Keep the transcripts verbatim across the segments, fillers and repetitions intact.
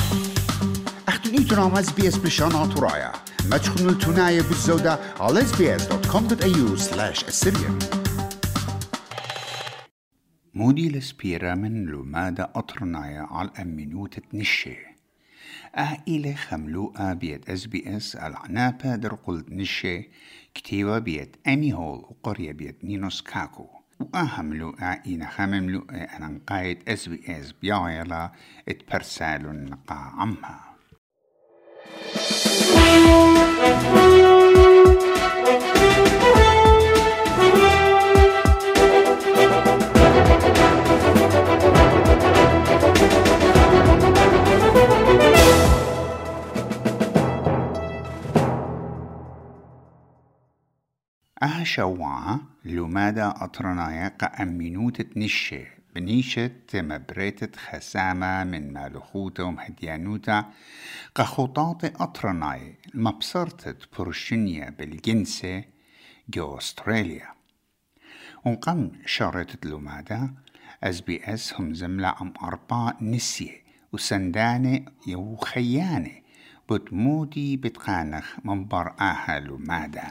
أختن إيتنا اس بي اس بلشان طرايا ما تخنوا التناية بالزودة على اس بي اس دوت كوم دوت إيه يو سلاش السريان. مودي لسبيرا من لومادة أطرنايا على أمينوتة نشي أهيلة خملوقة بيت اس بي اس العنابة در قلت نشي كتيوة بيت أمي هول وقرية بيت نينوس كاكو وأهملوقة إينا خمملوقة أنقايد اس بي اس بيايلا اتبرسالو النقا عمها. أها شوعة لومادة أطرنايا قأمينوتة نشي بنيشة مبريتة خسامة من مالخوتة ومهديانوتة قخطاط أطرناي مبصرتة برشنيا بالجنسة جو أستراليا ونقم شارتة لومادة اس بي اس هم زملة أم أربع نسية وسندانة يو خيانة بتمودي بتقانخ منبر آها لومادة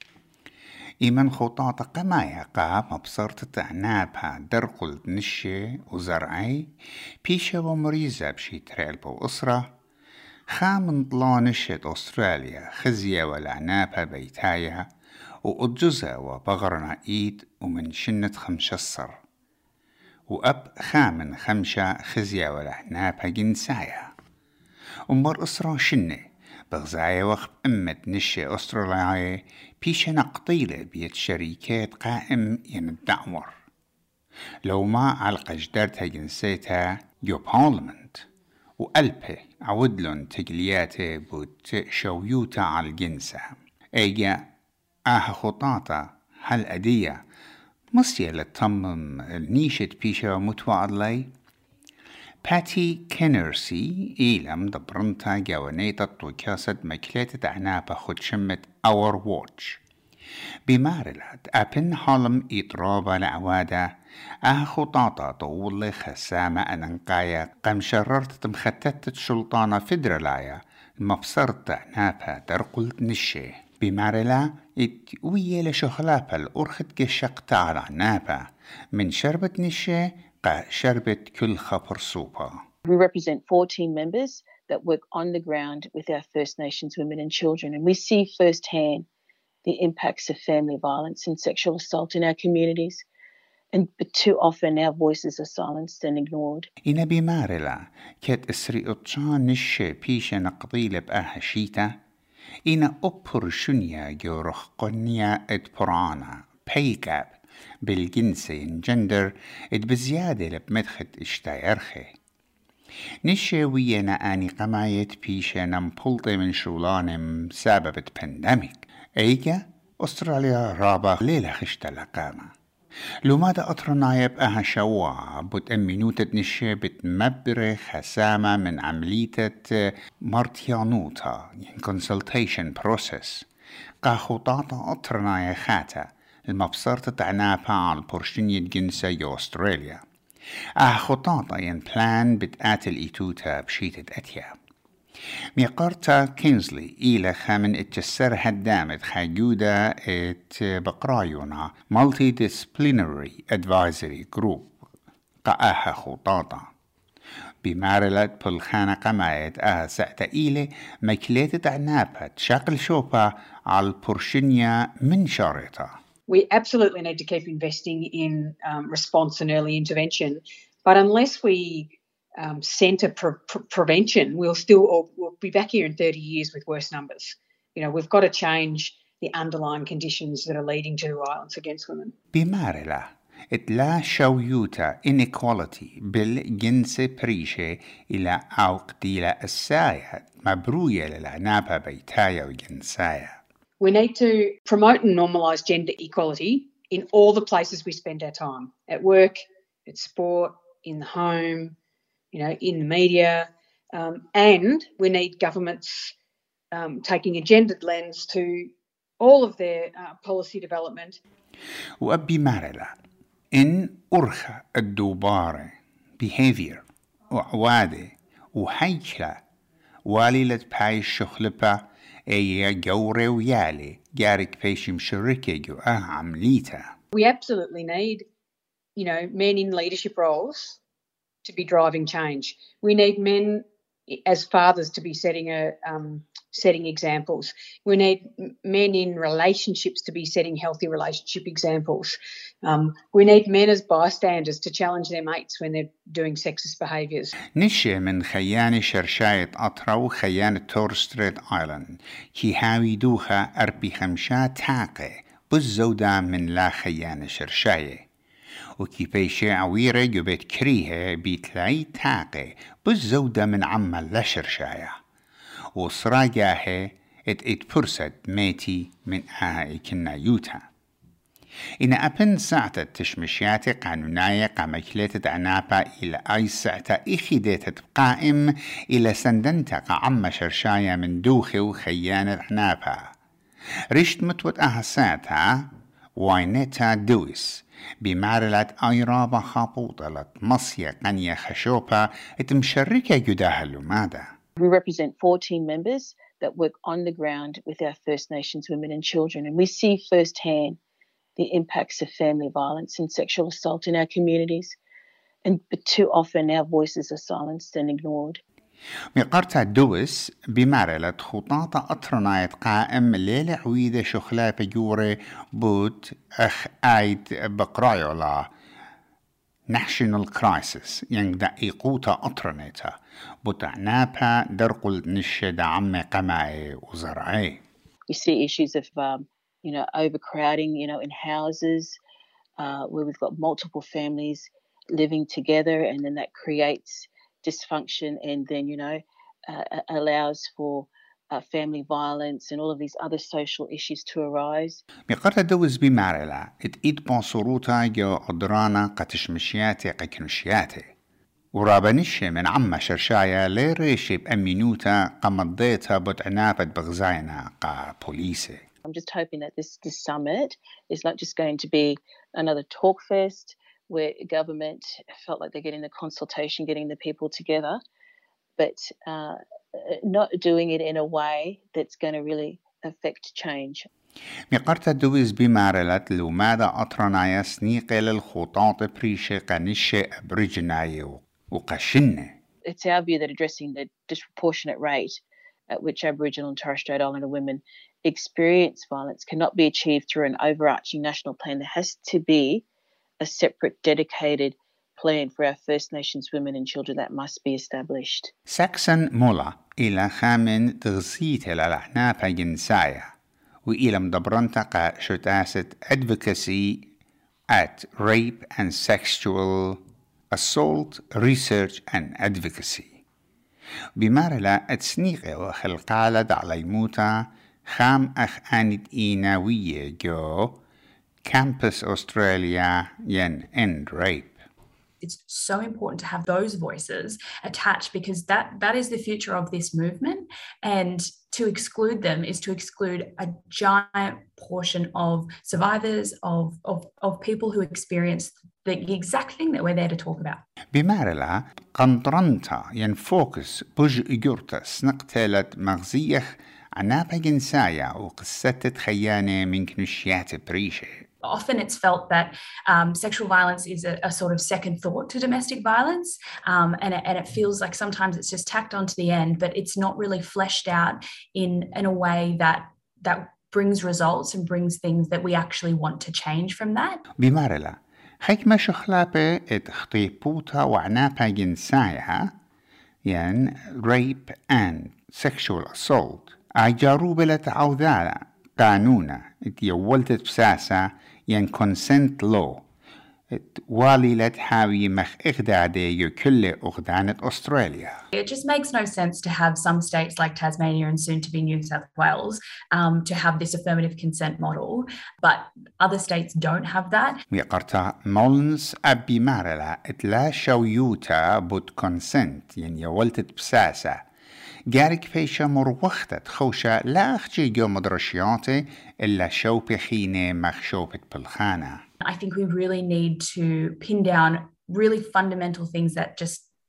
إيمن خطاطة قمايا قا مبصرت تعنابها درقل نشي وزرعي بيشا ومريزة بشي تريلبو أسرة خامن طلا نشت أستراليا خزية والعنابها بيتايا وأجزة وبغرنا إيد ومن شنة خمشصر وأب خامن خمشة خزية والعنابها جنسايا ومر أسرة شنة بغزايا وقت أمة نشي أستراليا بيشا نقطيلة بيت شركات قائم يندعور لو ما على قجدرتها جنسيتها جو بارلمنت وقلبه عودلن تجلياته بوت شويوتا على الجنسة ايجا آها خطاطة هل أدية مصير لتمم النيشة بيشا متوعد لي باتي كينرسي إيلم دبرنتا جوانيتا طوكاسة مكلاتة عنابة خد شمت اور واتش بمارلات أبن حالم إطرابة لعوادة أه خطاطة طول خسامة أننقايا قم شررت مختتت شلطانة فدرالايا المبصرت عنابة درقلت نشي بمارلا اتوية لشخلابة الأرخت كشقت على عنابة من شربة نشي شربت كل خبر صوبة. We represent fourteen members that work on the ground with our First Nations women and children, and we see firsthand the impacts of family violence and sexual assault in our communities, and but too often our voices are silenced and ignored. إنا بمارلا كت إسري أطشان نشي بيشا نقضيل بأها شيتا إنا أبر شنيا جورخ قنيا إدبرانا بيكاب بالجنسي جندر اد بزيادة لبمدخت اشتايرخي نشي ويانا آني قمايت بيشا نمبلطي من شولانم سبب بندميك ايجا أستراليا رابا ليلة خشتا لقامة لو ماذا أطرنايا بأها شواع بتأمينوتة نشي بتمبري خسامة من عملية مرتيانوتا يعني consultation process قا خطاطة أطرنايا خاتا المبصرة تعنابها على البرشنية جنسة يو أستراليا أه خطاطة ين بلان بتقاتل إيتوتا بشيتة أتيا ميقارتا كينزلي إلى خامن اتجسر هدامت خاجودة ات بقرايونا Multidisciplinary Advisory Group قاها خطاطة بمارلت بلخانة قمايت أه سأتا إلي مكليت عنابها تشاقل شوبا على البرشنية من شارطة. We absolutely need to keep investing in um, response and early intervention, but unless we um, centre pre- pre- prevention, we'll still or we'll be back here in thirty years with worse numbers. You know, we've got to change the underlying conditions that are leading to violence against women. بمارلا اتلا شويوتا inequality بالجنس بريشة إلى عوقديلة السايا مبروية للعنابة بيتايا وجنسايا. We need to promote and normalise gender equality in all the places we spend our time, at work, at sport, in the home, you know, in the media, um, and we need governments um, taking a gendered lens to all of their uh, policy development. وأبي مارلا إن أرخى الدوبارة behavior وعوادة وحيشة والي باي الشخلبة اي جوري ويالي جارك بيش مشركة جو اه عمليتا. We absolutely need, you know, men in leadership roles to be driving change. We need men as fathers to be setting a um, setting examples. We need men in relationships to be setting healthy relationship examples. Um, we need men as bystanders to challenge their mates when they're doing sexist behaviours. نشي من خيانة شرشاية أطرا وخيانة تور ستريت آيلاند كي هاوي دوخا أربي خمشا تاقي بالزودة من لا خيانة شرشاية وكي بيشي عويرة جبت كريها بيتلاي تاقي بالزودة من عما لا شرشاية وصراجاها ات ات برسد ميتي من آها كنا يوتا إن أبن ساعة تشمشياتي قانونية قامكليتة عنابا إلى أي ساعة إخيديتة قائم إلى سندنتا قعم شرشاية من دوخي وخيانة عنابا رشت متوت أها ساعتها واينتا دويس بمعرلة أيرابا خابوطلة مصيا قنية خشوبة اتمشركة جداها اللومادة. We represent fourteen members that work on the ground with our First Nations women and children, and we see firsthand the impacts of family violence and sexual assault in our communities, and but too often our voices are silenced and ignored. مقارتا دوس بمعرلة خطاطة أطرنايت قائم ليلة عويدة شخلا بجوري بوت أخ آيد بقرايولا National Crisis ين دقيقوتا أطرنيتا بوت عنابا درقل نشي دعم قماي وزرعي. We see issues of um, you know, overcrowding, you know, in houses uh, where we've got multiple families living together, and then that creates dysfunction and then, you know, uh, allows for uh, family violence and all of these other social issues to arise. مقرة دوز بمعرلة اتقيد بانصروتا جو أدرانا قتشمشياتي قكنشياتي ورابنشي من عما شرشايا ليريشي بأمينوتا قمضيتا بوتعنابة بغزاينا قا بوليسي. I'm just hoping that this, this summit is not just going to be another talk fest where government felt like they're getting the consultation, getting the people together, but uh, not doing it in a way that's going to really affect change. مقرتا دوز بمارلت لومادا أطرنايا سنيقة للخطاط بريشي قنشي أبريجنايو وقشنة. It's our view that addressing the disproportionate rate at which Aboriginal and Torres Strait Islander women experience violence cannot be achieved through an overarching national plan. There has to be a separate, dedicated plan for our First Nations women and children that must be established. ساكسن مولا إلى خامن تغسيت للعنافة جنسايا وإلى مدبرنتقى شتاسة advocacy at rape and sexual assault research and advocacy بمارلا اتسنيقة وخلقالة دعليموتا خام أخ آند إيناوية جو Campus Australia ين end rape. It's so important to have those voices attached because that, that is the future of this movement, and to exclude them is to exclude a giant portion of survivors, of, of, of people who experience the exact thing that we're there to talk about. بمارلا قنطرنتا ين فوكس بوج إجورتس نقتلت مغزيخ عنابة جنسايا وقصة خيانة من كنشيات بريشة. Often it's felt that um, sexual violence is a, a sort of second thought to domestic violence, um, and, it, and it feels like sometimes it's just tacked onto the end, but it's not really fleshed out in, in a way that that brings results and brings things that we actually want to change from that. بمارلا حكمة شخلابة اتخطيبوتا وعنابة جنسايا ين rape and sexual assault أجاروبة لتعوذالة قانونا اتيولتت بساسة ين consent law والي لتحاوي مخ إغدادة يكل أغدانة أستراليا. It just makes no sense to have some states like Tasmania and soon to be New South Wales um, to have this affirmative consent model, but other states don't have that. ميقرتا مولنس أبي مارلا اتلا شويوتا بود consent ين يولتت بساسة جارك فيشا مروختة خوشة لا أخجي جو مدرشياتي إلا شوبي خينة مخ شوبت بالخانة. I think we really need to pin down really fundamental things that just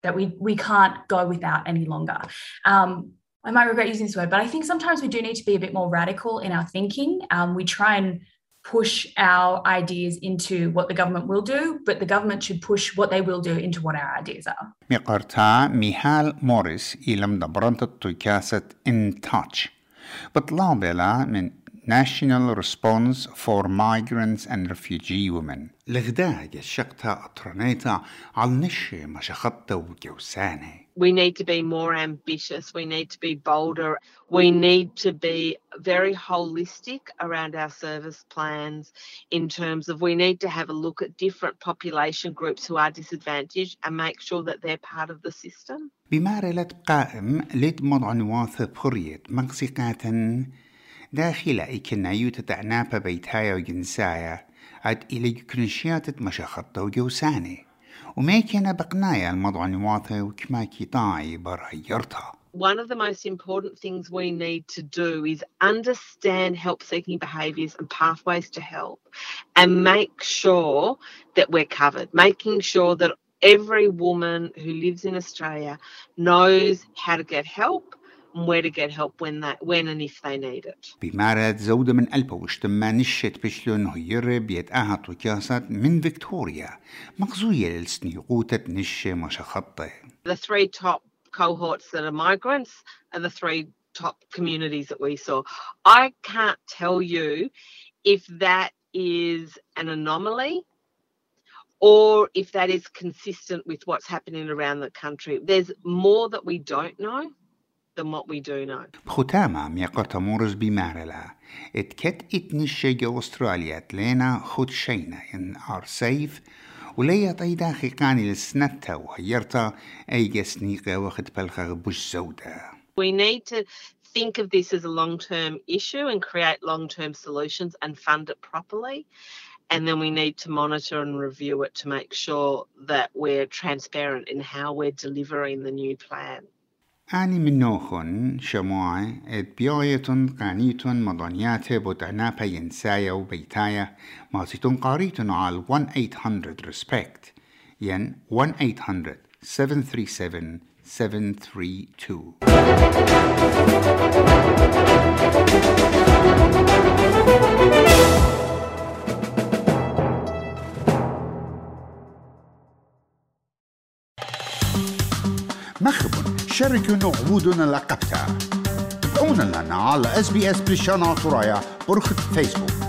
that we we can't go without any longer. Um, I might regret using this word, but I think sometimes we do need to be a bit more radical in our thinking. Um, we try and push our ideas into what the government will do, but the government should push what they will do into what our ideas are. مقرتا ميهال موريس إلى مدبرنت التوكاسة In Touch بطلابلا من National Response for Migrants and Refugee Women لغدا يشقتا أطرنيتا على نشي مشاخطة وجوساني. We need to be more ambitious. We need to be bolder. We need to be very holistic around our service plans in terms of we need to have a look at different population groups who are disadvantaged and make sure that they're part of the system. بمارلة قائم لد مضعنواث بخرية مقسقاتا داخل إكنايو تتعناب بيتايا وجنسايا عد إلي كنشيات مشاخطة وجوساني وما كان بقنايا المضعنواث وكما كيطاعي برهيرتها. One of the most important things we need to do is understand help-seeking behaviours and pathways to help and make sure that we're covered, making sure that every woman who lives in Australia knows how to get help and where to get help when they, when and if they need it. بمارد زودة من ألبا وشتما نشت بشلون هير بيت أهات وكاسات من فيكتوريا مغزوية للسنيقوتة نشة مشاخطة. The three top cohorts that are migrants are the three top communities that we saw. I can't tell you if that is an anomaly or if that is consistent with what's happening around the country. There's more that we don't know than what we do know. ختامة ميقرت مورز بمارلا اتكت اتنشي جو استراليا تلينا خود شينا ان ار سيف وليا طيدا خيقاني لسنتا وهيرتا ايجا سنيقا وخد بلخا بوش زودا. We need to think of this as a long-term issue and create long-term solutions and fund it properly. And then we need to monitor and review it to make sure that we're transparent in how we're delivering the new plan. أني من نوخن شموعي ات بيايتون قانيتون مضانياتي بوتعنابا ينسايا وبيتايا ماسيتون قاريتون على one eight hundred respect ين one eight hundred seven three seven seven three two. مخبون شاركونا عبودنا لقبتها تابعونا لنا على اس بي اس بريشانا طرايا برخة فيسبوك.